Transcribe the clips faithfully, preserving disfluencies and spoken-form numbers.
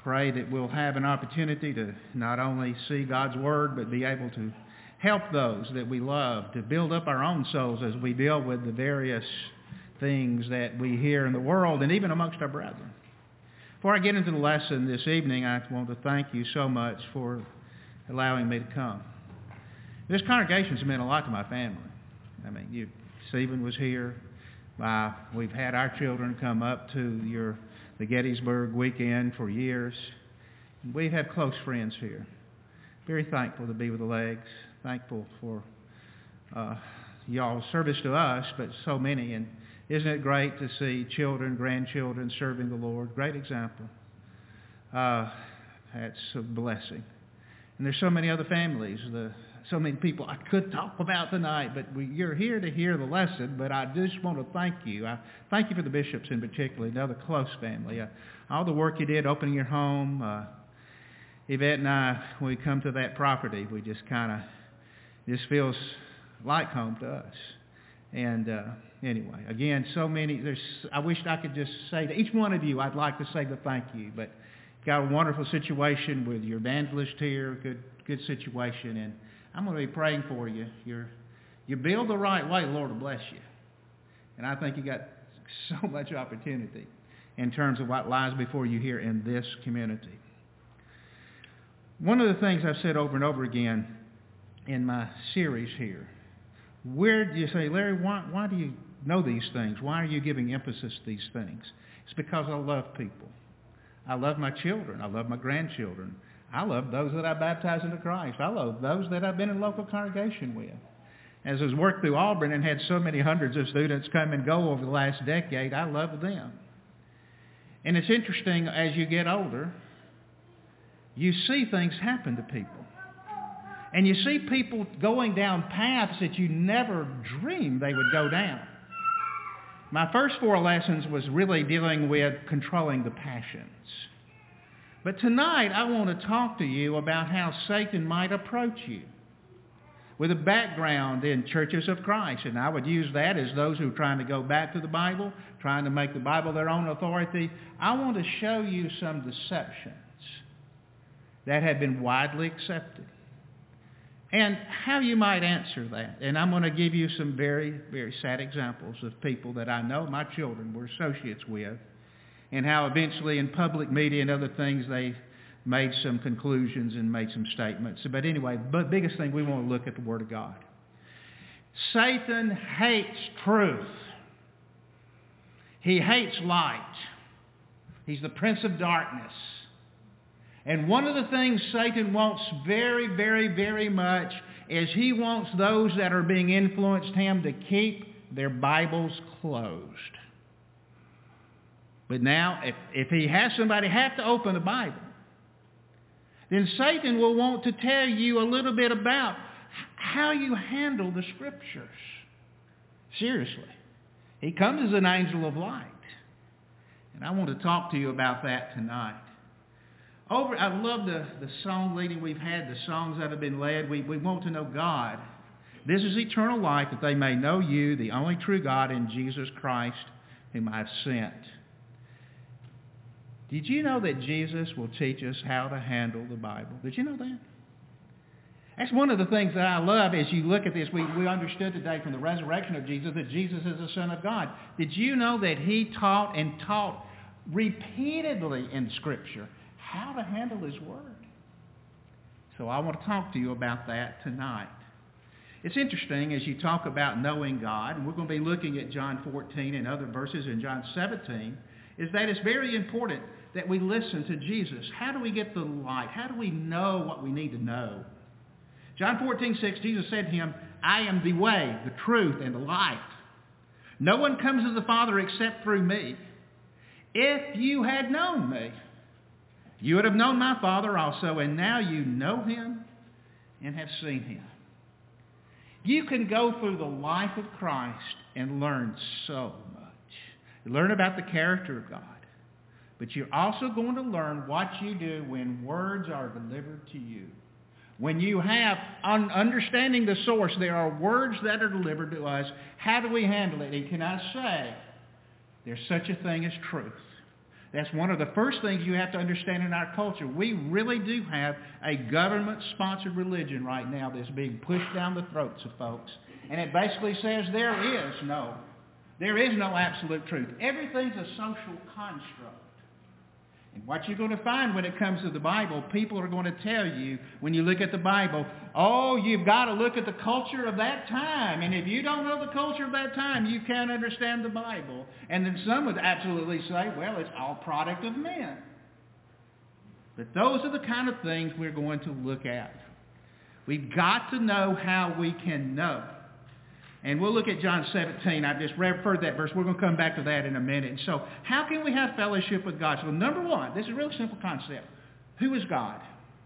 pray that we'll have an opportunity to not only see God's Word, but be able to help those that we love, to build up our own souls as we deal with the various things that we hear in the world and even amongst our brethren. Before I get into the lesson this evening, I want to thank you so much for allowing me to come. This congregation's meant a lot to my family. I mean, you, Stephen was here. Uh, we've had our children come up to your the Gettysburg weekend for years. We have close friends here. Very thankful to be with the Legs. Thankful for uh, y'all's service to us, but so many. And isn't it great to see children, grandchildren serving the Lord? Great example. Uh, that's a blessing. And there's so many other families, the, so many people I could talk about tonight, but we, you're here to hear the lesson, but I just want to thank you. I thank you for the bishops in particular, another close family. Uh, all the work you did opening your home. Uh, Yvette and I, when we come to that property, we just kind of, this feels like home to us. And uh, anyway, again, so many, there's, I wish I could just say to each one of you, I'd like to say the thank you, but got a wonderful situation with your evangelist here, good good situation, and I'm going to be praying for you. You're, you build the right way, the Lord will bless you. And I think you got so much opportunity in terms of what lies before you here in this community. One of the things I've said over and over again in my series here, where do you say, Larry, why, why do you know these things? Why are you giving emphasis to these things? It's because I love people. I love my children. I love my grandchildren. I love those that I baptize into Christ. I love those that I've been in local congregation with. As I was worked through Auburn and had so many hundreds of students come and go over the last decade, I love them. And it's interesting, as you get older, you see things happen to people. And you see people going down paths that you never dreamed they would go down. My first four lessons was really dealing with controlling the passions. But tonight I want to talk to you about how Satan might approach you with a background in churches of Christ. And I would use that as those who are trying to go back to the Bible, trying to make the Bible their own authority. I want to show you some deceptions that have been widely accepted and how you might answer that. And I'm going to give you some very, very sad examples of people that I know my children were associates with, and how eventually in public media and other things they made some conclusions and made some statements. But anyway, the biggest thing, we want to look at the Word of God. Satan hates truth. He hates light. He's the prince of darkness. And one of the things Satan wants very, very, very much is he wants those that are being influenced him to keep their Bibles closed. But now, if, if he has somebody have to open the Bible, then Satan will want to tell you a little bit about how you handle the Scriptures. Seriously. He comes as an angel of light. And I want to talk to you about that tonight. Over, I love the, the song leading we've had, the songs that have been led. We, we want to know God. This is eternal life, that they may know you, the only true God, in Jesus Christ, whom I have sent. Did you know that Jesus will teach us how to handle the Bible? Did you know that? That's one of the things that I love as you look at this. We, we understood today from the resurrection of Jesus that Jesus is the Son of God. Did you know that he taught and taught repeatedly in Scripture how to handle his Word? So I want to talk to you about that tonight. It's interesting as you talk about knowing God, and we're going to be looking at John fourteen and other verses in John seventeen, is that it's very important that we listen to Jesus. How do we get the light? How do we know what we need to know? John fourteen six, Jesus said to him, I am the way, the truth, and the life. No one comes to the Father except through me. If you had known me, you would have known my Father also, and now you know him and have seen him. You can go through the life of Christ and learn so much. You learn about the character of God. But you're also going to learn what you do when words are delivered to you. When you have, on understanding the source, there are words that are delivered to us. How do we handle it? And can I say, there's such a thing as truth. That's one of the first things you have to understand in our culture. We really do have a government-sponsored religion right now that's being pushed down the throats of folks. And it basically says there is no, there is no absolute truth. Everything's a social construct. And what you're going to find when it comes to the Bible, people are going to tell you, when you look at the Bible, oh, you've got to look at the culture of that time. And if you don't know the culture of that time, you can't understand the Bible. And then some would absolutely say, well, it's all product of men. But those are the kind of things we're going to look at. We've got to know how we can know. And we'll look at John seventeen. I've just referred that verse. We're going to come back to that in a minute. So how can we have fellowship with God? So number one, this is a real simple concept. Who is God?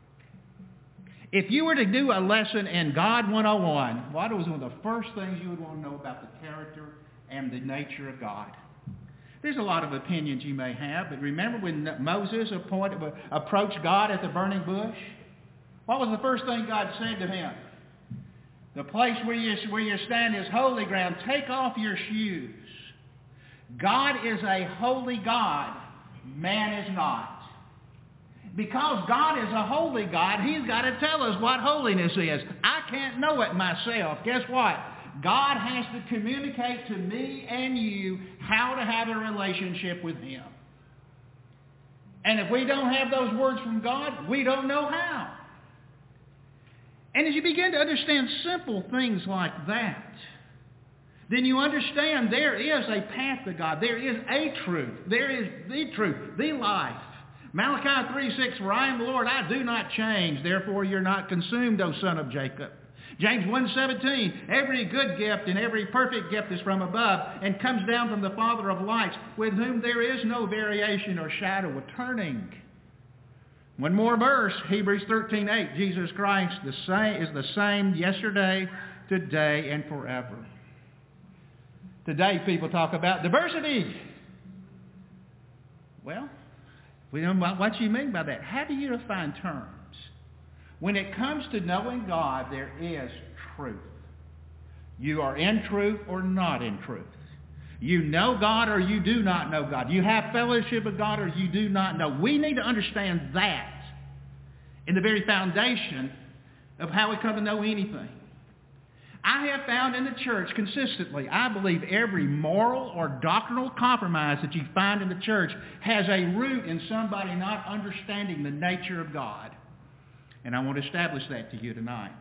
If you were to do a lesson in God one oh one, what was one of the first things you would want to know about the character and the nature of God? There's a lot of opinions you may have, but remember when Moses appointed, approached God at the burning bush? What was the first thing God said to him? The place where you, where you stand is holy ground. Take off your shoes. God is a holy God. Man is not. Because God is a holy God, He's got to tell us what holiness is. I can't know it myself. Guess what? God has to communicate to me and you how to have a relationship with Him. And if we don't have those words from God, we don't know how. And as you begin to understand simple things like that, then you understand there is a path to God. There is a truth. There is the truth, the life. Malachi three six, for I am the Lord, I do not change. Therefore you're not consumed, O son of Jacob. James one seventeen, every good gift and every perfect gift is from above and comes down from the Father of lights, with whom there is no variation or shadow of turning. One more verse, Hebrews thirteen eight, Jesus Christ the same, is the same yesterday, today, and forever. Today people talk about diversity. Well, we know what you mean by that. How do you define terms? When it comes to knowing God, there is truth. You are in truth or not in truth. You know God or you do not know God. You have fellowship with God or you do not know. We need to understand that in the very foundation of how we come to know anything. I have found in the church consistently, I believe every moral or doctrinal compromise that you find in the church has a root in somebody not understanding the nature of God. And I want to establish that to you tonight.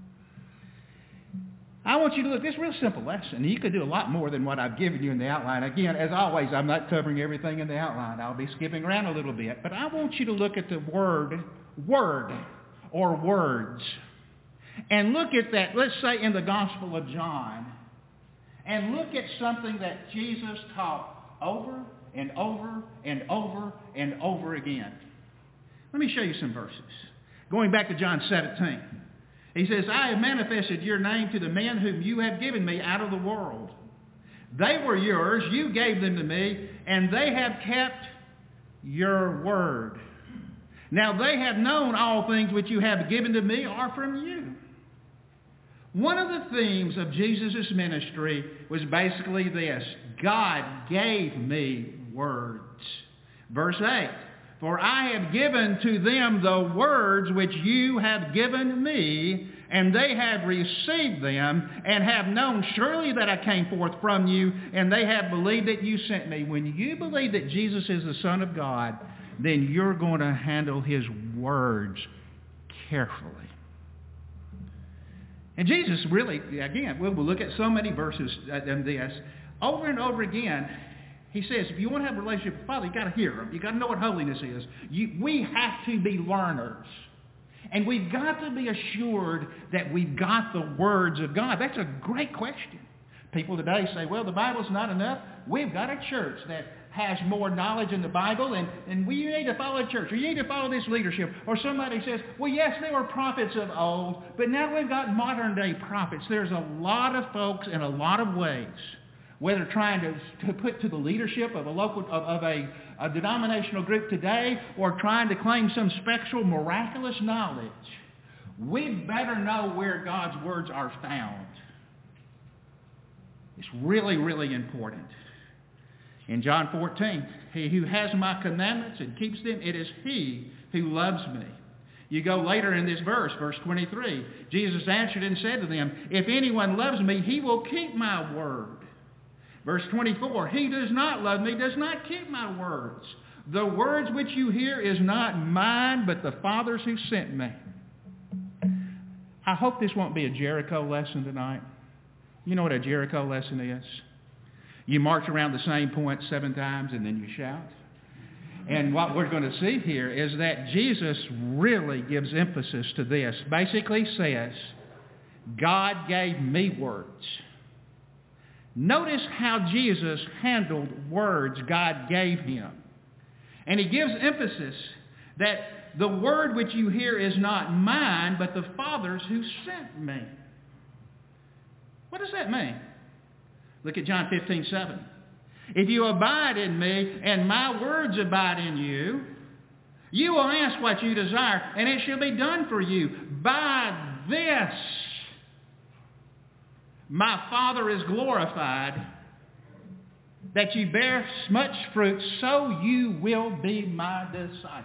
I want you to look, this is a real simple lesson. You could do a lot more than what I've given you in the outline. Again, as always, I'm not covering everything in the outline. I'll be skipping around a little bit. But I want you to look at the word, word, or words. And look at that, let's say in the Gospel of John, and look at something that Jesus taught over and over and over and over again. Let me show you some verses. Going back to John seventeen. He says, I have manifested your name to the men whom you have given me out of the world. They were yours, you gave them to me, and they have kept your word. Now they have known all things which you have given to me are from you. One of the themes of Jesus' ministry was basically this: God gave me words. Verse eight, for I have given to them the words which you have given me, and they have received them, and have known surely that I came forth from you, and they have believed that you sent me. When you believe that Jesus is the Son of God, then you're going to handle His words carefully. And Jesus really, again, we'll look at so many verses in this. Over and over again, He says, if you want to have a relationship with the Father, you've got to hear Him. You've got to know what holiness is. You, we have to be learners. And we've got to be assured that we've got the words of God. That's a great question. People today say, well, the Bible's not enough. We've got a church that has more knowledge in the Bible, and, and we need to follow the church, or you need to follow this leadership. Or somebody says, well, yes, there were prophets of old, but now we've got modern-day prophets. There's a lot of folks in a lot of ways, whether trying to, to put to the leadership of a local of, of a, a denominational group today, or trying to claim some special miraculous knowledge, we'd better know where God's words are found. It's really, really important. In John fourteen, he who has my commandments and keeps them, it is he who loves me. You go later in this verse, verse twenty-three. Jesus answered and said to them, if anyone loves me, he will keep my word. Verse twenty-four, he does not love me, does not keep my words. The words which you hear is not mine, but the Father's who sent me. I hope this won't be a Jericho lesson tonight. You know what a Jericho lesson is? You march around the same point seven times and then you shout. And what we're going to see here is that Jesus really gives emphasis to this. Basically says, God gave me words. Notice how Jesus handled words God gave him. And he gives emphasis that the word which you hear is not mine, but the Father's who sent me. What does that mean? Look at John fifteen seven. If you abide in me and my words abide in you, you will ask what you desire, and it shall be done for you. By this, my Father is glorified, that you bear much fruit, so you will be my disciples.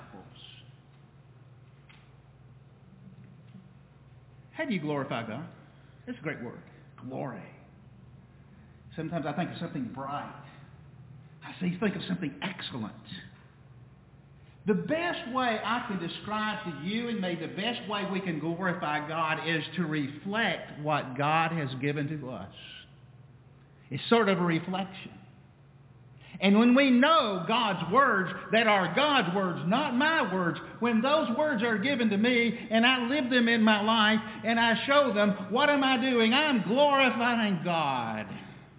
How do you glorify God? It's a great word. Glory. Sometimes I think of something bright. I see, think of something excellent. The best way I can describe to you and me, the best way we can glorify God is to reflect what God has given to us. It's sort of a reflection. And when we know God's words that are God's words, not my words, when those words are given to me and I live them in my life and I show them, what am I doing? I'm glorifying God.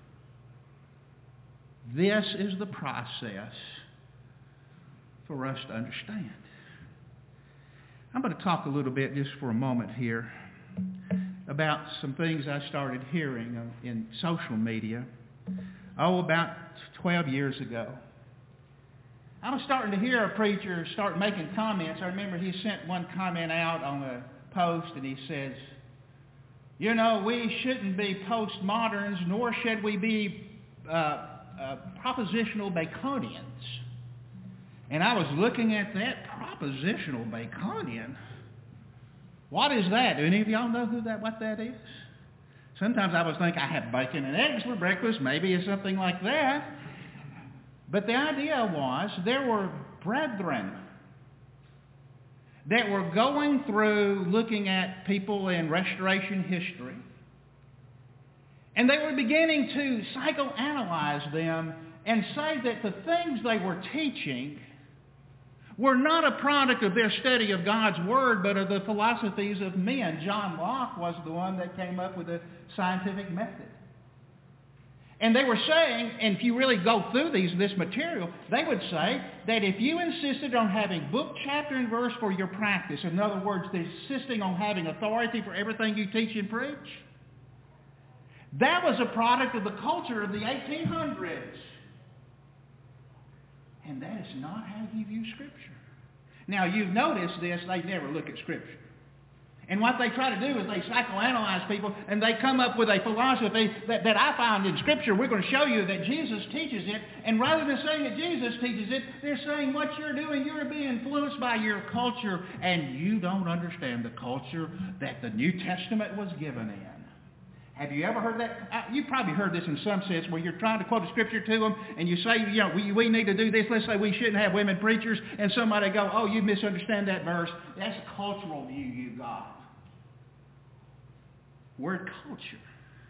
This is the process for us to understand. I'm going to talk a little bit just for a moment here about some things I started hearing in social media, oh, about twelve years ago. I was starting to hear a preacher start making comments. I remember he sent one comment out on a post and he says, you know, we shouldn't be postmoderns, nor should we be uh, uh, propositional Baconians. And I was looking at that, propositional Baconian. What is that? Do any of y'all know who that, what that is? Sometimes I would think I have bacon and eggs for breakfast. Maybe it's something like that. But the idea was there were brethren that were going through looking at people in Restoration history. And they were beginning to psychoanalyze them and say that the things they were teaching were not a product of their study of God's Word, but of the philosophies of men. John Locke was the one that came up with the scientific method. And they were saying, and if you really go through these, this material, they would say that if you insisted on having book, chapter, and verse for your practice, in other words, insisting on having authority for everything you teach and preach, that was a product of the culture of the eighteen hundreds. And that is not how you view Scripture. Now, you've noticed this, they never look at Scripture. And what they try to do is they psychoanalyze people and they come up with a philosophy that, that I find in Scripture. We're going to show you that Jesus teaches it. And rather than saying that Jesus teaches it, they're saying what you're doing, you're being influenced by your culture and you don't understand the culture that the New Testament was given in. Have you ever heard that? Uh, you've probably heard this in some sense where you're trying to quote a scripture to them and you say, you know, we, we need to do this. Let's say we shouldn't have women preachers. And somebody go, oh, you misunderstand that verse. That's a cultural view you got. Word culture.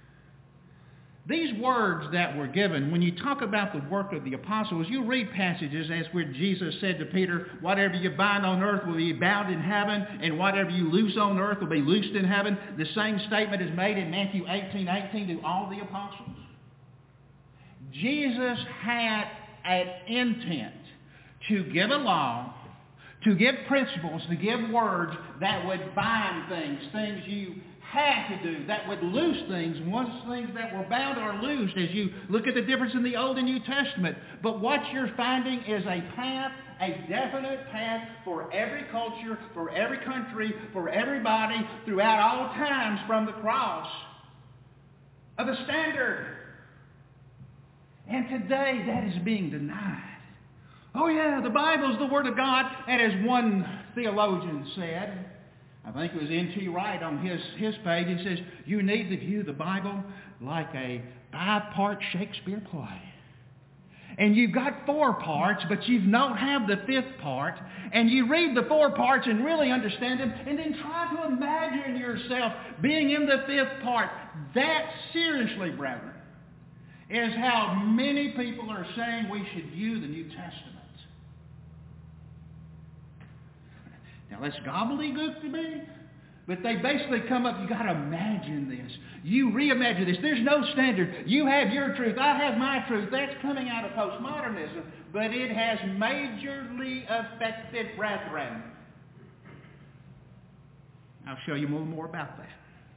These words that were given, when you talk about the work of the apostles, you read passages as where Jesus said to Peter, whatever you bind on earth will be bound in heaven, and whatever you loose on earth will be loosed in heaven. The same statement is made in Matthew eighteen eighteen to all the apostles. Jesus had an intent to give a law, to give principles, to give words that would bind things, things you had to do, that would loose things. Once things that were bound are loosed as you look at the difference in the Old and New Testament. But what you're finding is a path, a definite path for every culture, for every country, for everybody throughout all times from the cross of a standard. And today that is being denied. Oh yeah, the Bible is the Word of God. And as one theologian said, I think it was N T Wright on his, his page, he says, you need to view the Bible like a five-part Shakespeare play. And you've got four parts, but you don't have the fifth part. And you read the four parts and really understand them, and then try to imagine yourself being in the fifth part. That, seriously, brethren, is how many people are saying we should view the New Testament. Now, that's gobbledygook to me, but they basically come up, you got to imagine this. You reimagine this. There's no standard. You have your truth. I have my truth. That's coming out of postmodernism, but it has majorly affected brethren. I'll show you a little more about that.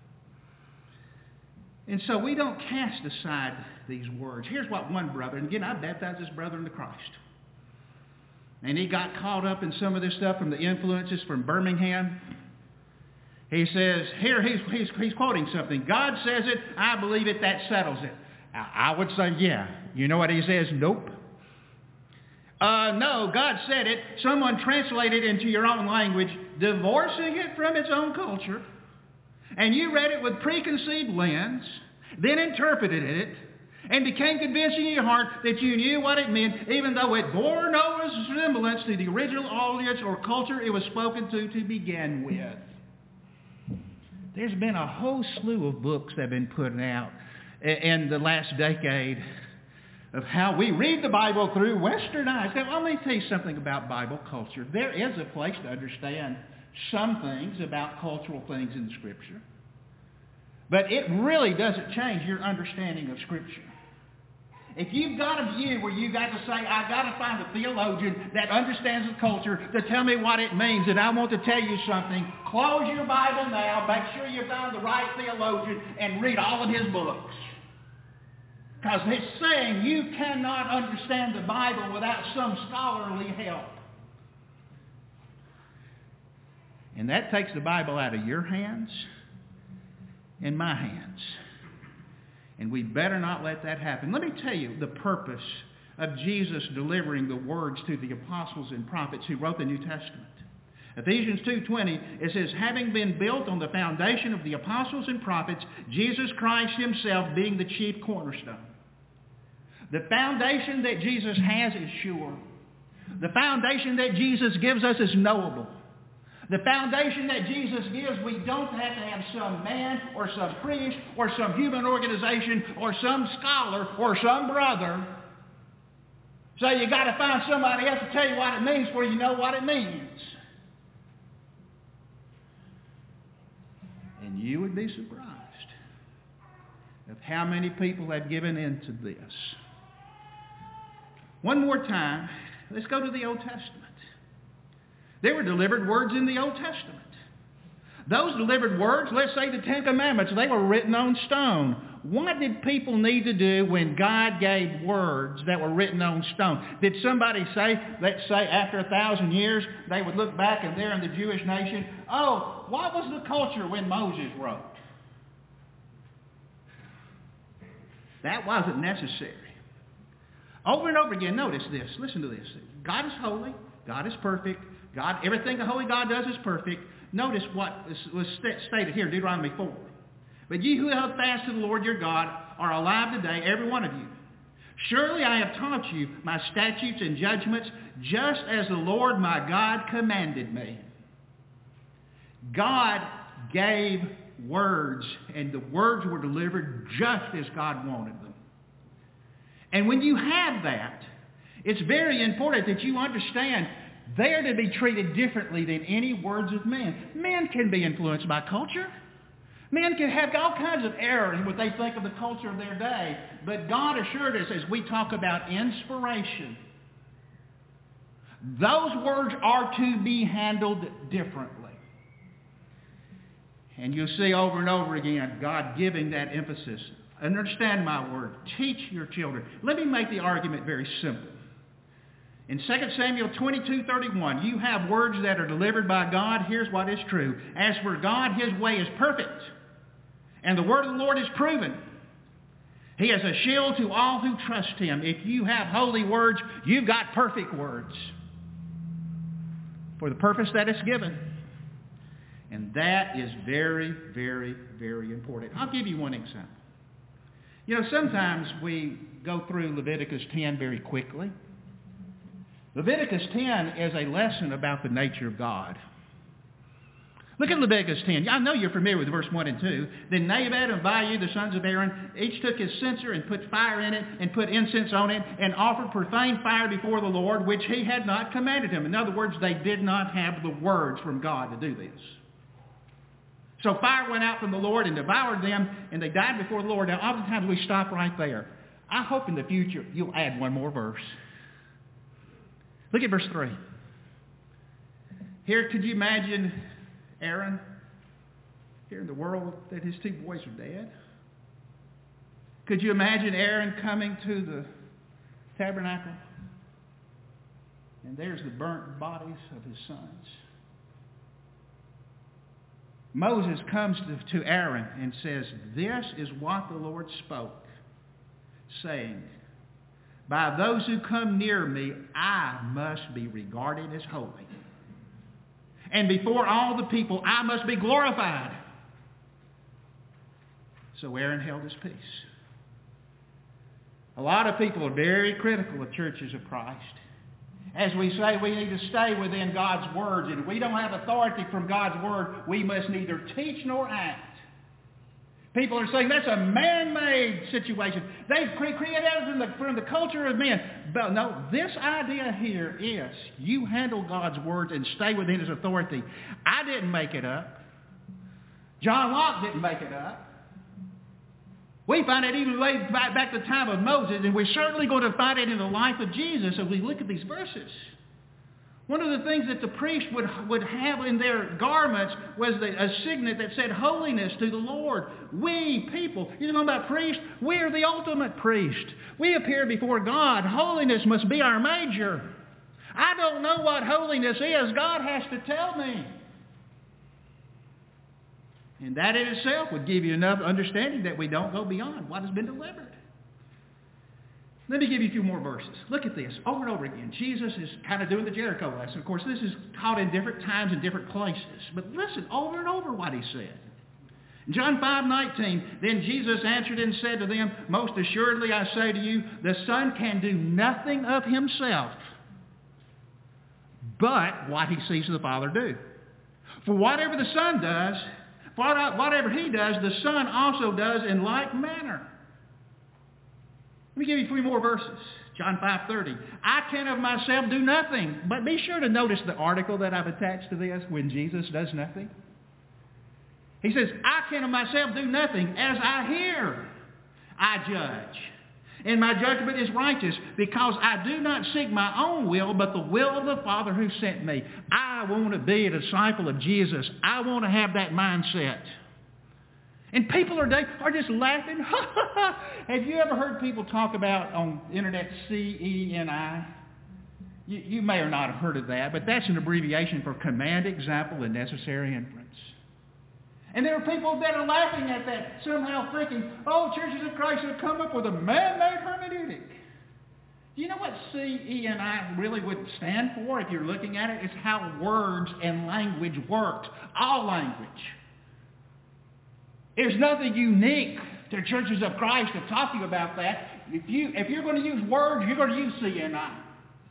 And so we don't cast aside these words. Here's what one brother, and again, I baptized this brother into Christ. And he got caught up in some of this stuff from the influences from Birmingham. He says, here he's, he's, he's quoting something. God says it, I believe it, that settles it. I, I would say, yeah. You know what he says? Nope. Uh, no, God said it. Someone translated it into your own language, divorcing it from its own culture. And you read it with preconceived lens, then interpreted it, and became convinced in your heart that you knew what it meant, even though it bore no resemblance to the original audience or culture it was spoken to to begin with. There's been a whole slew of books that have been put out in the last decade of how we read the Bible through Western eyes. Now, let me tell you something about Bible culture. There is a place to understand some things about cultural things in the Scripture. But it really doesn't change your understanding of Scripture. If you've got a view where you've got to say, I've got to find a theologian that understands the culture to tell me what it means, and I want to tell you something, close your Bible now, make sure you find the right theologian, and read all of his books. Because it's saying you cannot understand the Bible without some scholarly help. And that takes the Bible out of your hands and my hands. And we better not let that happen. Let me tell you the purpose of Jesus delivering the words to the apostles and prophets who wrote the New Testament. Ephesians two twenty, it says, having been built on the foundation of the apostles and prophets, Jesus Christ himself being the chief cornerstone. The foundation that Jesus has is sure. The foundation that Jesus gives us is knowable. The foundation that Jesus gives, we don't have to have some man or some priest or some human organization or some scholar or some brother. So you got to find somebody else to tell you what it means before you know what it means. And you would be surprised of how many people have given in to this. One more time, let's go to the Old Testament. There were delivered words in the Old Testament. Those delivered words, let's say the Ten Commandments, they were written on stone. What did people need to do when God gave words that were written on stone? Did somebody say, let's say after a thousand years, they would look back and there in the Jewish nation, oh, what was the culture when Moses wrote? That wasn't necessary. Over and over again, notice this. Listen to this. God is holy. God is perfect. God, everything the holy God does is perfect. Notice what was stated here, Deuteronomy four. But ye who held fast to the Lord your God are alive today, every one of you. Surely I have taught you my statutes and judgments, just as the Lord my God commanded me. God gave words, and the words were delivered just as God wanted them. And when you have that, it's very important that you understand they are to be treated differently than any words of men. Men can be influenced by culture. Men can have all kinds of errors in what they think of the culture of their day. But God assured us as we talk about inspiration, those words are to be handled differently. And you'll see over and over again God giving that emphasis. Understand my word. Teach your children. Let me make the argument very simple. In Second Samuel twenty-two thirty-one, you have words that are delivered by God. Here's what is true. As for God, his way is perfect, and the word of the Lord is proven. He is a shield to all who trust him. If you have holy words, you've got perfect words for the purpose that it's given. And that is very, very, very important. I'll give you one example. You know, sometimes we go through Leviticus ten very quickly. Leviticus ten is a lesson about the nature of God. Look at Leviticus ten. I know you're familiar with verse one and two. Then Nadab and Abihu, the sons of Aaron, each took his censer and put fire in it and put incense on it and offered profane fire before the Lord, which he had not commanded him. In other words, they did not have the words from God to do this. So fire went out from the Lord and devoured them, and they died before the Lord. Now, oftentimes we stop right there. I hope in the future you'll add one more verse. Look at verse three. Here, could you imagine Aaron hearing the world that his two boys are dead? Could you imagine Aaron coming to the tabernacle and there's the burnt bodies of his sons? Moses comes to, to Aaron and says, "This is what the Lord spoke, saying, by those who come near me, I must be regarded as holy. And before all the people, I must be glorified." So Aaron held his peace. A lot of people are very critical of churches of Christ. As we say, we need to stay within God's words. And if we don't have authority from God's word, we must neither teach nor act. People are saying that's a man-made situation. They've created it from the, from the culture of men. But no, this idea here is you handle God's words and stay within his authority. I didn't make it up. John Locke didn't make it up. We find it even way back, back to the time of Moses, and we're certainly going to find it in the life of Jesus as we look at these verses. One of the things that the priest would, would have in their garments was the, a signet that said holiness to the Lord. We people, you know about priests? We are the ultimate priest. We appear before God. Holiness must be our major. I don't know what holiness is. God has to tell me. And that in itself would give you enough understanding that we don't go beyond what has been delivered. Let me give you a few more verses. Look at this. Over and over again, Jesus is kind of doing the Jericho lesson. Of course, this is taught in different times and different places. But listen over and over what he said. In John five nineteen, then Jesus answered and said to them, "Most assuredly I say to you, the Son can do nothing of himself, but what he sees the Father do. For whatever the Son does, whatever he does, the Son also does in like manner." Let me give you three more verses. John five thirty. "I can of myself do nothing." But be sure to notice the article that I've attached to this when Jesus does nothing. He says, "I can of myself do nothing. As I hear, I judge. And my judgment is righteous, because I do not seek my own will, but the will of the Father who sent me." I want to be a disciple of Jesus. I want to have that mindset. And people are, are just laughing. Have you ever heard people talk about on the internet C E N I? You, you may or not have heard of that, but that's an abbreviation for command, example, and necessary inference. And there are people that are laughing at that, somehow thinking, oh, churches of Christ have come up with a man-made hermeneutic. Do you know what C E N I really would stand for if you're looking at it? It's how words and language worked. All language. There's nothing unique to churches of Christ to talk to you about that. If, you, if you're going to use words, you're going to use C E N I.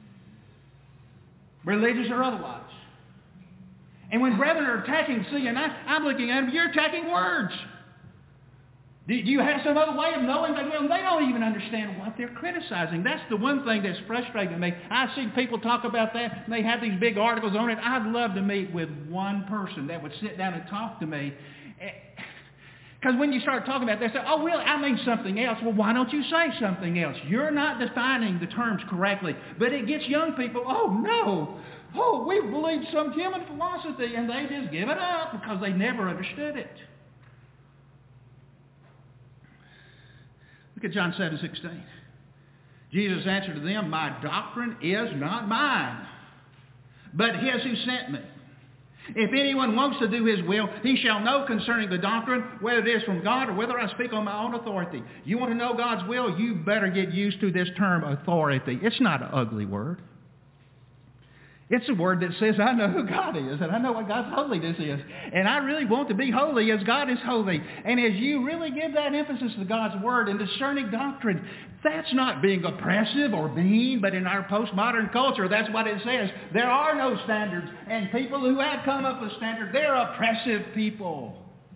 Religious or otherwise. And when brethren are attacking C E N I, I'm looking at them, you're attacking words. Do you have some other way of knowing that? Well, they don't even understand what they're criticizing. That's the one thing that's frustrating me. I see people talk about that, and they have these big articles on it. I'd love to meet with one person that would sit down and talk to me. Because when you start talking about that, they say, oh, really, I mean something else. Well, why don't you say something else? You're not defining the terms correctly. But it gets young people, oh, no. Oh, we believe some human philosophy, and they just give it up because they never understood it. Look at John seven sixteen. Jesus answered to them, my doctrine is not mine, but his who sent me. If anyone wants to do his will, he shall know concerning the doctrine, whether it is from God or whether I speak on my own authority. You want to know God's will? You better get used to this term authority. It's not an ugly word. It's a word that says, I know who God is, and I know what God's holiness is. And I really want to be holy as God is holy. And as you really give that emphasis to God's word and discerning doctrine, that's not being oppressive or mean, but in our postmodern culture, that's what it says. There are no standards. And people who have come up with standards, they're oppressive people.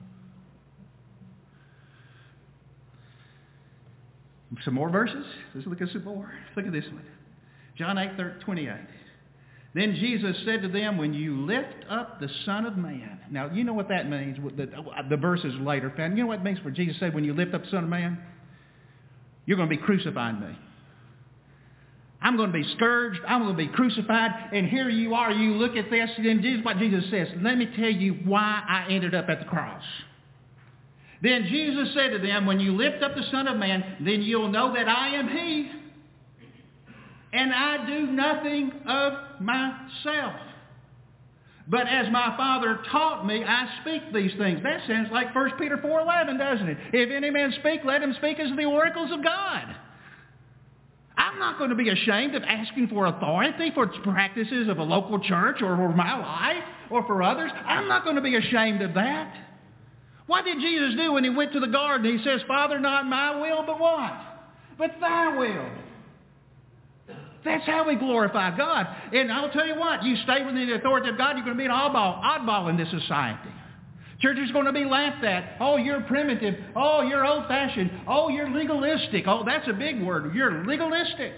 Some more verses? Let's look at some more. Look at this one. John eight twenty-eight. Then Jesus said to them, when you lift up the Son of Man. Now, you know what that means. The, the verse is later found. You know what it means for Jesus said, when you lift up the Son of Man? You're going to be crucifying me. I'm going to be scourged. I'm going to be crucified. And here you are. You look at this. And this is what Jesus says. Let me tell you why I ended up at the cross. Then Jesus said to them, when you lift up the Son of Man, then you'll know that I am He. And I do nothing of myself. But as my Father taught me, I speak these things. That sounds like First Peter four eleven, doesn't it? If any man speak, let him speak as the oracles of God. I'm not going to be ashamed of asking for authority for practices of a local church or for my life or for others. I'm not going to be ashamed of that. What did Jesus do when he went to the garden? He says, Father, not my will, but what? But thy will. That's how we glorify God. And I'll tell you what, you stay within the authority of God, you're going to be an oddball, oddball in this society. Church is going to be laughed at. Oh, you're primitive. Oh, you're old-fashioned. Oh, you're legalistic. Oh, that's a big word. You're legalistic.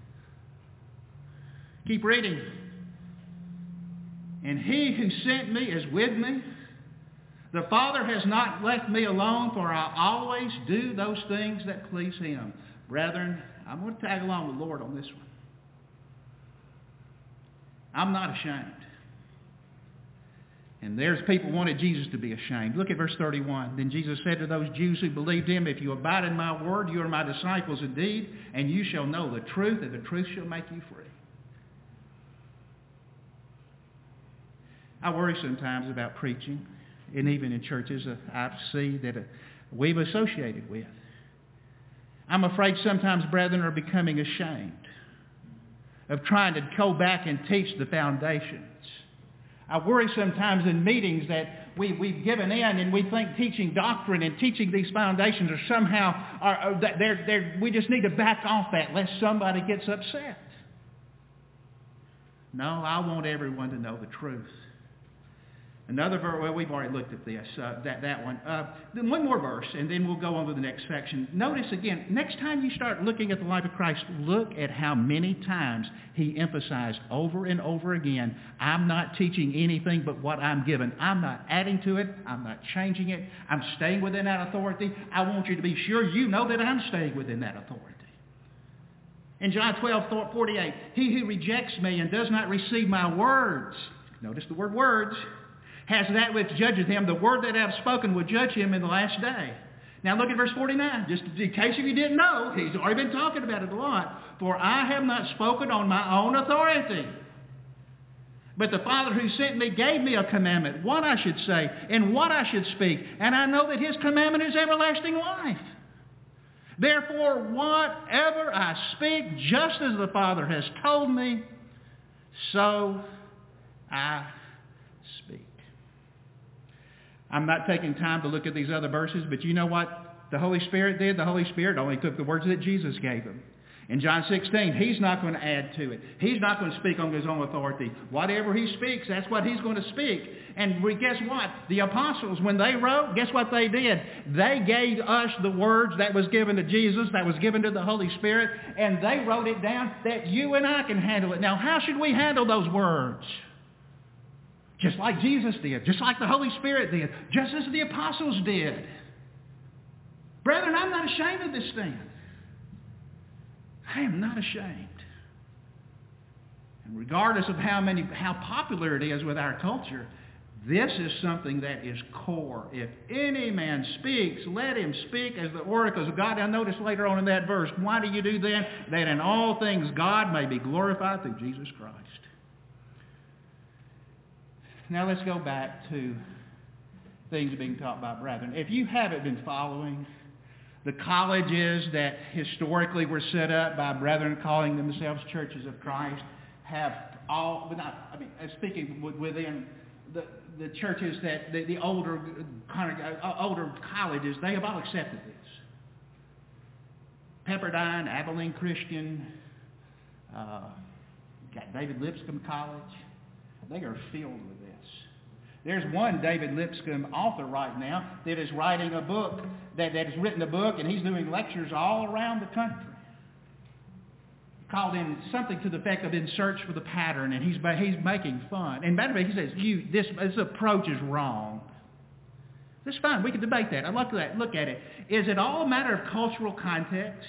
Keep reading. And he who sent me is with me. The Father has not left me alone, for I always do those things that please him. Brethren, I'm going to tag along with the Lord on this one. I'm not ashamed. And there's people who wanted Jesus to be ashamed. Look at verse thirty-one. Then Jesus said to those Jews who believed him, if you abide in my word, you are my disciples indeed, and you shall know the truth, and the truth shall make you free. I worry sometimes about preaching, and even in churches I see that we've associated with. I'm afraid sometimes brethren are becoming ashamed of trying to go back and teach the foundations. I worry sometimes in meetings that we, we've given in and we think teaching doctrine and teaching these foundations are somehow, are, are, they're, they're, we just need to back off that lest somebody gets upset. No, I want everyone to know the truth. Another verse, well, we've already looked at this, uh, that, that one. Uh, then one more verse, and then we'll go on to the next section. Notice again, next time you start looking at the life of Christ, look at how many times he emphasized over and over again, I'm not teaching anything but what I'm given. I'm not adding to it. I'm not changing it. I'm staying within that authority. I want you to be sure you know that I'm staying within that authority. In John twelve forty-eight, he who rejects me and does not receive my words, notice the word words, has that which judges him. The word that I have spoken will judge him in the last day. Now look at verse forty-nine. Just in case if you didn't know, he's already been talking about it a lot. For I have not spoken on my own authority. But the Father who sent me gave me a commandment, what I should say and what I should speak. And I know that his commandment is everlasting life. Therefore, whatever I speak, just as the Father has told me, so I speak. I'm not taking time to look at these other verses, but you know what the Holy Spirit did? The Holy Spirit only took the words that Jesus gave him. In John sixteen, he's not going to add to it. He's not going to speak on his own authority. Whatever he speaks, that's what he's going to speak. And we, guess what? The apostles, when they wrote, guess what they did? They gave us the words that was given to Jesus, that was given to the Holy Spirit, and they wrote it down that you and I can handle it. Now, how should we handle those words? Just like Jesus did, just like the Holy Spirit did, just as the apostles did. Brethren, I'm not ashamed of this thing. I am not ashamed. And regardless of how many, how popular it is with our culture, this is something that is core. If any man speaks, let him speak as the oracles of God. Now notice later on in that verse, why do you do that? That in all things God may be glorified through Jesus Christ. now let's go back to things being taught by brethren. If you haven't been following, the colleges that historically were set up by brethren calling themselves churches of Christ have all, but not, I mean, speaking within the, the churches that, the, the older, kind of, older colleges, they have all accepted this. Pepperdine, Abilene Christian, uh, got David Lipscomb College. They are filled with this. There's one David Lipscomb author right now that is writing a book, that, that has written a book, and he's doing lectures all around the country. Called in something to the effect of In Search for the Pattern, and he's he's making fun. And by the way, he says, you, this, this approach is wrong. That's fine. We can debate that. I look at that. Look at it. Is it all a matter of cultural context?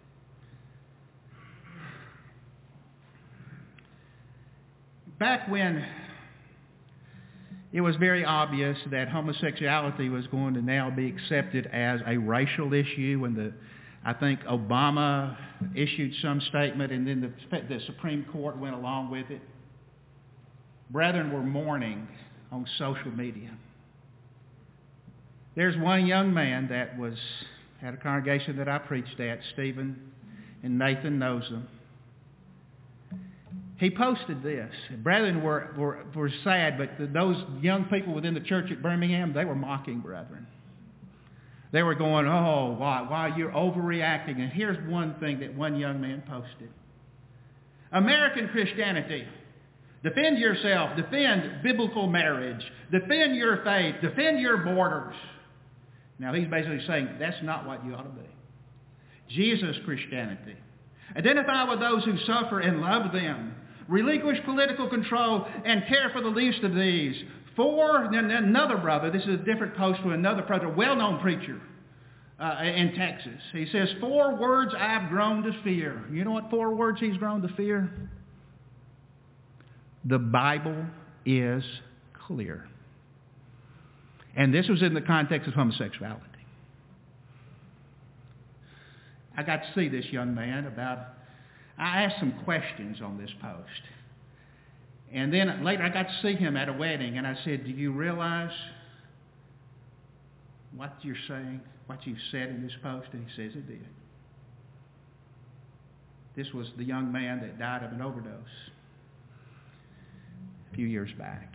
Back when it was very obvious that homosexuality was going to now be accepted as a racial issue, when the I think Obama issued some statement, and then the, the Supreme Court went along with it. Brethren were mourning on social media. There's one young man that was at a congregation that I preached at, Stephen and Nathan knows him. He posted this. Brethren were, were, were sad, but the, those young people within the church at Birmingham, they were mocking brethren. They were going, oh, why, why you're overreacting. And here's one thing that one young man posted. American Christianity. Defend yourself. Defend biblical marriage. Defend your faith. Defend your borders. Now he's basically saying that's not what you ought to be. Jesus Christianity. Identify with those who suffer and love them. Relinquish political control and care for the least of these. For another brother, this is a different post from another brother, a well-known preacher uh, in Texas. He says, four words I've grown to fear. You know what four words he's grown to fear? The Bible is clear. And this was in the context of homosexuality. I got to see this young man about, I asked some questions on this post. And then later I got to see him at a wedding, and I said, do you realize what you're saying, what you've said in this post? And he says it did. This was the young man that died of an overdose a few years back.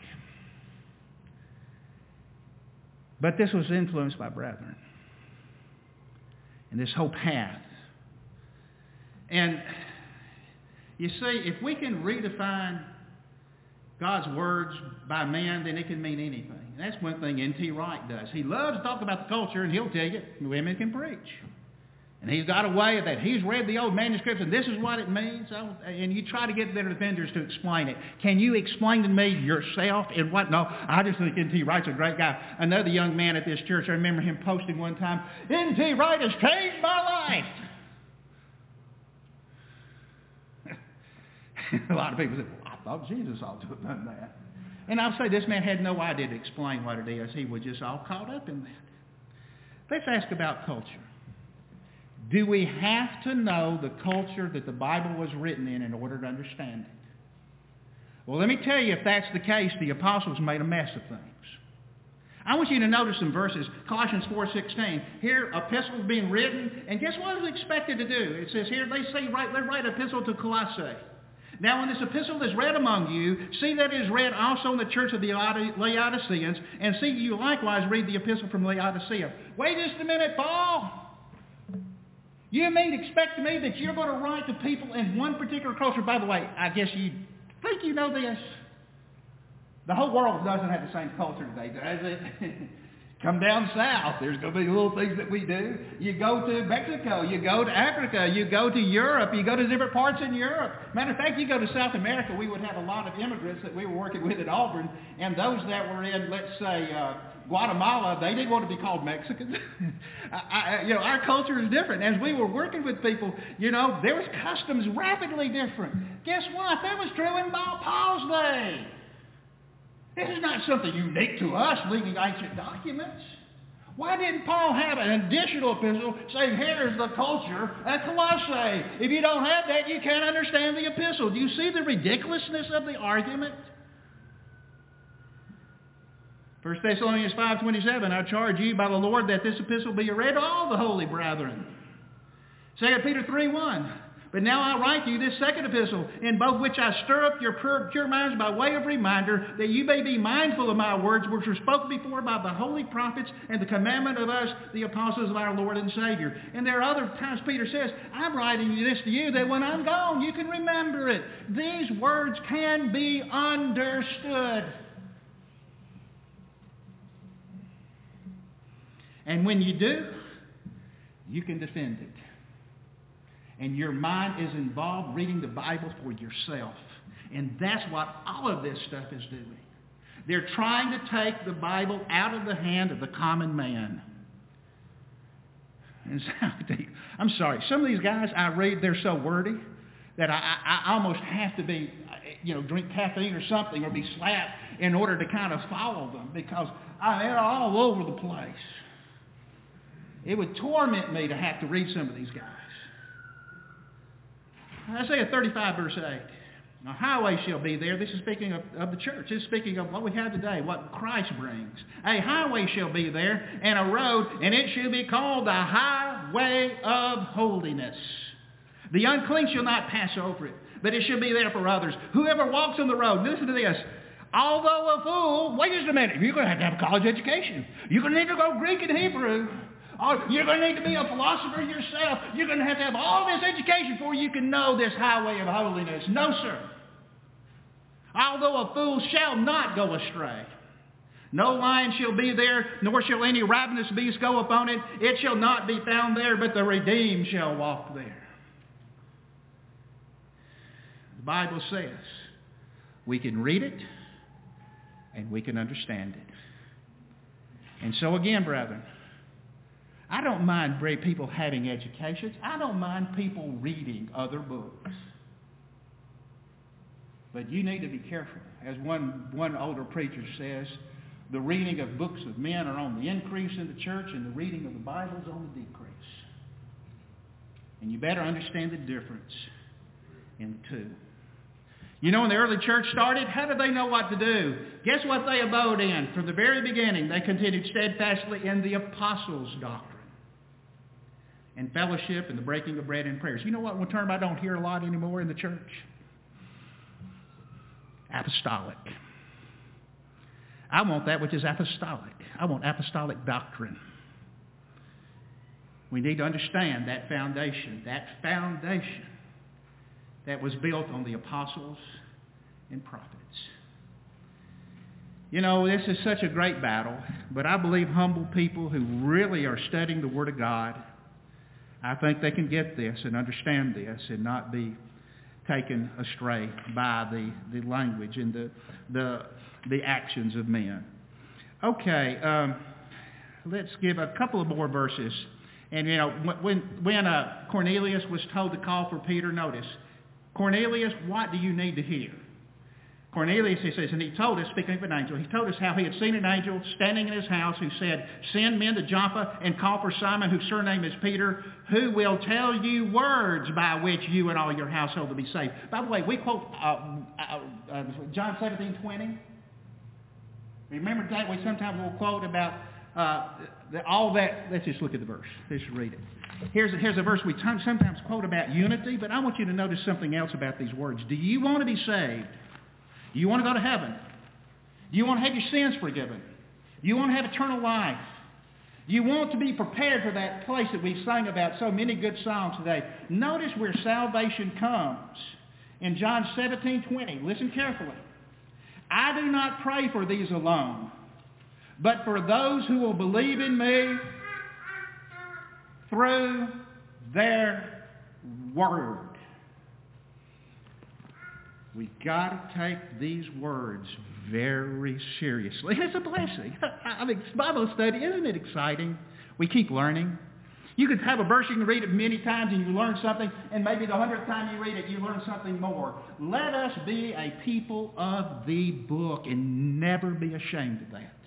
But this was influenced by brethren. And this whole path. And you see, if we can redefine God's words by man, then it can mean anything. And that's one thing N T Wright does. He loves to talk about the culture, and he'll tell you women can preach. And he's got a way of that. He's read the old manuscripts, and this is what it means. And you try to get their defenders to explain it. Can you explain to me yourself and what? No, I just think N T Wright's a great guy. Another young man at this church, I remember him posting one time, N T Wright has changed my life. A lot of people say, well, I thought Jesus ought to have done that. And I'll say this man had no idea to explain what it is. He was just all caught up in that. Let's ask about culture. Do we have to know the culture that the Bible was written in in order to understand it? Well, let me tell you, if that's the case, the apostles made a mess of things. I want you to notice some verses. Colossians four sixteen. Here, epistles being written, and guess what it was expected to do? It says here, they say, write, they write epistle to Colossae. Now, when this epistle is read among you, see that it is read also in the church of the Laodiceans, and see you likewise read the epistle from Laodicea. Wait just a minute, Paul. You mean expect me that you're going to write to people in one particular culture? By the way, I guess you think you know this. The whole world doesn't have the same culture today, does it? Come down south, there's going to be little things that we do. You go to Mexico, you go to Africa, you go to Europe, you go to different parts in Europe. Matter of fact, you go to South America, we would have a lot of immigrants that we were working with at Auburn, and those that were in, let's say, uh, Guatemala, they didn't want to be called Mexicans. I, I, you know, our culture is different. As we were working with people, you know, there was customs rapidly different. Guess what? That was true in Paul's day. This is not something unique to us reading ancient documents. Why didn't Paul have an additional epistle saying, here's the culture at Colossae? If you don't have that, you can't understand the epistle. Do you see the ridiculousness of the argument? First Thessalonians five twenty-seven, I charge you by the Lord that this epistle be read to all the holy brethren. Second Peter three one, but now I write to you this second epistle, in both which I stir up your pure, pure minds by way of reminder, that you may be mindful of my words, which were spoken before by the holy prophets, and the commandment of us, the apostles of our Lord and Savior. And there are other times Peter says, I'm writing this to you, that when I'm gone, you can remember it. These words can be understood. And when you do, you can defend it. And your mind is involved reading the Bible for yourself. And that's what all of this stuff is doing. They're trying to take the Bible out of the hand of the common man. And so, I'm sorry, some of these guys I read, they're so wordy that I, I, I almost have to be, you know, drink caffeine or something or be slapped in order to kind of follow them, because I, they're all over the place. It would torment me to have to read some of these guys. Isaiah thirty-five, verse eight. A highway shall be there. This is speaking of, of the church. This is speaking of what we have today, what Christ brings. A highway shall be there, and a road, and it shall be called the highway of holiness. The unclean shall not pass over it, but it shall be there for others. Whoever walks on the road, listen to this. Although a fool, wait just a minute, you're going to have to have a college education. You're going to need to go Greek and Hebrew. Oh, you're going to need to be a philosopher yourself. You're going to have to have all this education before you can know this highway of holiness. No, sir. Although a fool shall not go astray. No lion shall be there, nor shall any ravenous beast go upon it. It shall not be found there, but the redeemed shall walk there. The Bible says we can read it and we can understand it. And so again, brethren, I don't mind people having educations. I don't mind people reading other books. But you need to be careful. As one, one older preacher says, the reading of books of men are on the increase in the church, and the reading of the Bible is on the decrease. And you better understand the difference in the two. You know, when the early church started, how did they know what to do? Guess what they abode in? From the very beginning, they continued steadfastly in the apostles' doctrine and fellowship and the breaking of bread and prayers. You know what one term I don't hear a lot anymore in the church? Apostolic. I want that which is apostolic. I want apostolic doctrine. We need to understand that foundation, that foundation that was built on the apostles and prophets. You know, this is such a great battle, but I believe humble people who really are studying the Word of God, I think they can get this and understand this and not be taken astray by the, the language and the, the, the actions of men. Okay, um, let's give a couple of more verses. And, you know, when, when uh, Cornelius was told to call for Peter, notice, Cornelius, what do you need to hear? Cornelius, he says, and he told us, speaking of an angel, he told us how he had seen an angel standing in his house who said, send men to Joppa and call for Simon, whose surname is Peter, who will tell you words by which you and all your household will be saved. By the way, we quote uh, uh, uh, John seventeen twenty. Remember that? We sometimes will quote about uh, the, all that. Let's just look at the verse. Let's read it. Here's a, here's a verse we t- sometimes quote about unity, but I want you to notice something else about these words. Do you want to be saved? Do you want to go to heaven? Do you want to have your sins forgiven? Do you want to have eternal life? Do you want to be prepared for that place that we sang about so many good songs today? Notice where salvation comes. In John seventeen twenty, listen carefully. I do not pray for these alone, but for those who will believe in me through their word. We've got to take these words very seriously. It's a blessing. I mean, Bible study, isn't it exciting? We keep learning. You could have a verse, you can read it many times and you learn something, and maybe the hundredth time you read it, you learn something more. Let us be a people of the book and never be ashamed of that.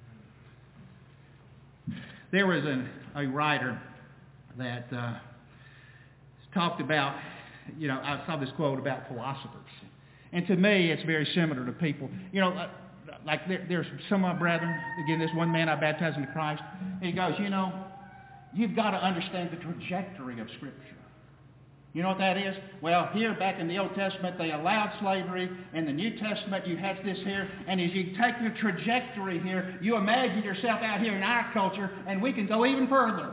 There was an, a writer that uh, talked about, you know, I saw this quote about philosophers. And to me, it's very similar to people. You know, like there, there's some of my brethren, again, this one man I baptized into Christ, and he goes, you know, you've got to understand the trajectory of Scripture. You know what that is? Well, here back in the Old Testament, they allowed slavery. In the New Testament, you have this here. And as you take the trajectory here, you imagine yourself out here in our culture, and we can go even further.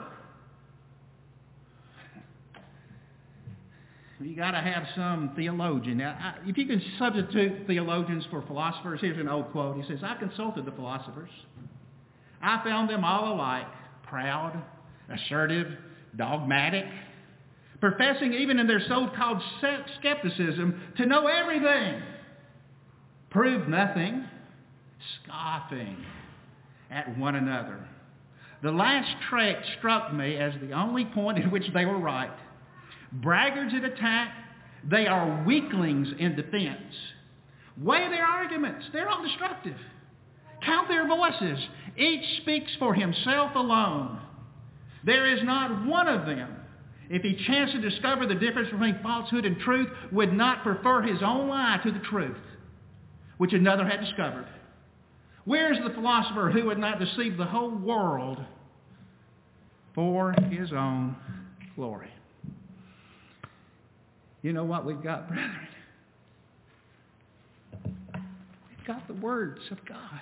You got to have some theologian. Now, I, if you can substitute theologians for philosophers, here's an old quote. He says, I consulted the philosophers. I found them all alike, proud, assertive, dogmatic, professing even in their so-called skepticism to know everything, proved nothing, scoffing at one another. The last trait struck me as the only point in which they were right. Braggarts at attack, they are weaklings in defense. Weigh their arguments, they're all destructive. Count their voices, each speaks for himself alone. There is not one of them, if he chanced to discover the difference between falsehood and truth, would not prefer his own lie to the truth, which another had discovered. Where is the philosopher who would not deceive the whole world for his own glory? You know what we've got, brethren? We've got the words of God.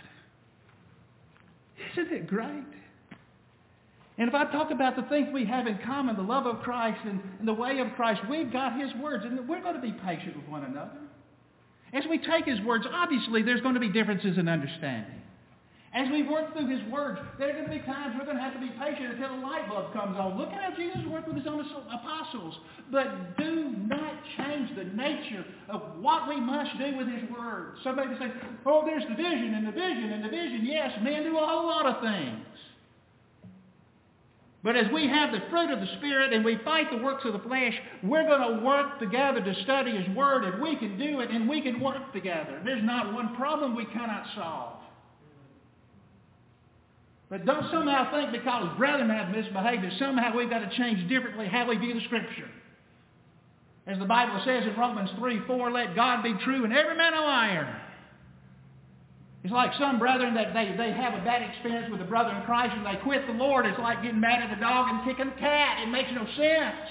Isn't it great? And if I talk about the things we have in common, the love of Christ and, and the way of Christ, we've got His words, and we're going to be patient with one another. As we take His words, obviously there's going to be differences in understanding. As we work through His words, there are going to be times we're going to have to be patient until the light bulb comes on. Look at how Jesus worked with His own apostles. But do not change the nature of what we must do with His words. Somebody say, oh, there's division and division and division. Yes, men do a whole lot of things. But as we have the fruit of the Spirit and we fight the works of the flesh, we're going to work together to study His Word, and we can do it and we can work together. There's not one problem we cannot solve. But don't somehow think because brethren have misbehaved that somehow we've got to change differently how we view the Scripture. As the Bible says in Romans three four, let God be true and every man a liar. It's like some brethren that they, they have a bad experience with a brother in Christ and they quit the Lord. It's like getting mad at a dog and kicking a cat. It makes no sense.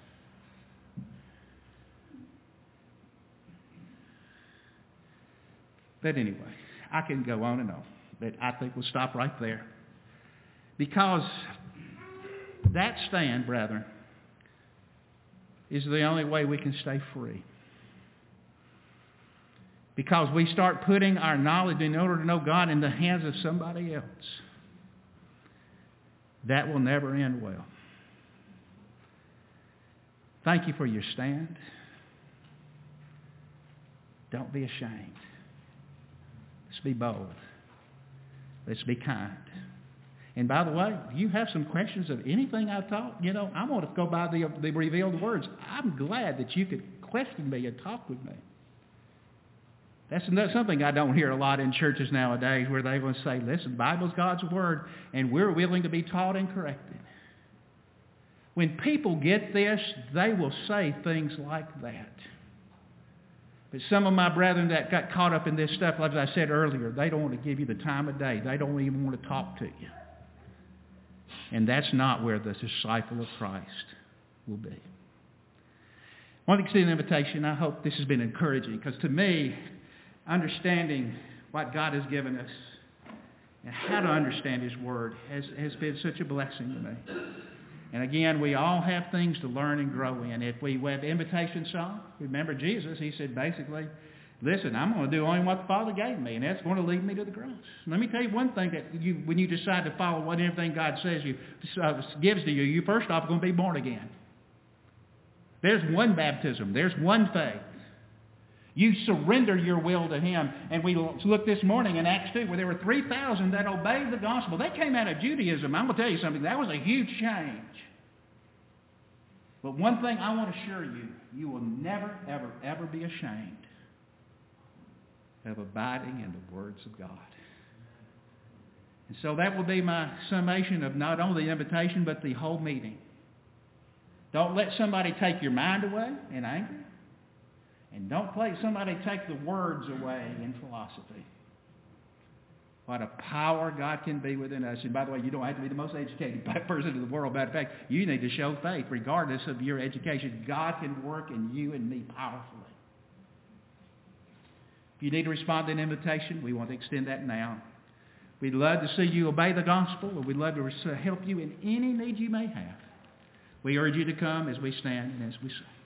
But anyway, I can go on and on. But I think we'll stop right there. Because that stand, brethren, is the only way we can stay free. Because we start putting our knowledge in order to know God in the hands of somebody else. That will never end well. Thank you for your stand. Don't be ashamed. Let's be bold. Let's be kind. And by the way, if you have some questions of anything I've taught, you know, I want to go by the, the revealed words. I'm glad that you could question me and talk with me. That's something I don't hear a lot in churches nowadays where they will say, listen, the Bible's God's Word, and we're willing to be taught and corrected. When people get this, they will say things like that. But some of my brethren that got caught up in this stuff, like I said earlier, they don't want to give you the time of day. They don't even want to talk to you. And that's not where the disciple of Christ will be. I want to extend an invitation. I hope this has been encouraging, because to me, understanding what God has given us and how to understand His Word has, has been such a blessing to me. And again, we all have things to learn and grow in. If we have invitation song, remember Jesus, He said basically, listen, I'm going to do only what the Father gave me, and that's going to lead me to the cross. Let me tell you one thing, that you, when you decide to follow what everything God says you uh, gives to you, you first off are going to be born again. There's one baptism. There's one faith. You surrender your will to Him. And we looked this morning in Acts two where there were three thousand that obeyed the gospel. They came out of Judaism. I'm going to tell you something. That was a huge change. But one thing I want to assure you, you will never, ever, ever be ashamed of abiding in the words of God. And so that will be my summation of not only the invitation, but the whole meeting. Don't let somebody take your mind away in anger. And don't let somebody take the words away in philosophy. What a power God can be within us. And by the way, you don't have to be the most educated person in the world. Matter of fact, you need to show faith regardless of your education. God can work in you and me powerfully. If you need to respond to an invitation, we want to extend that now. We'd love to see you obey the gospel, or we'd love to help you in any need you may have. We urge you to come as we stand and as we sing.